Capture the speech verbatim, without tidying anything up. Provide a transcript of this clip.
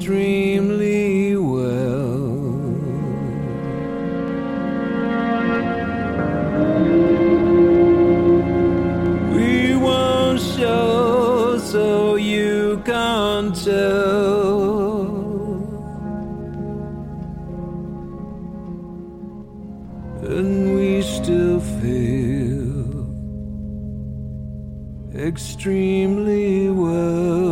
extremely well. We won't show so you can't tell. And we still feel extremely well.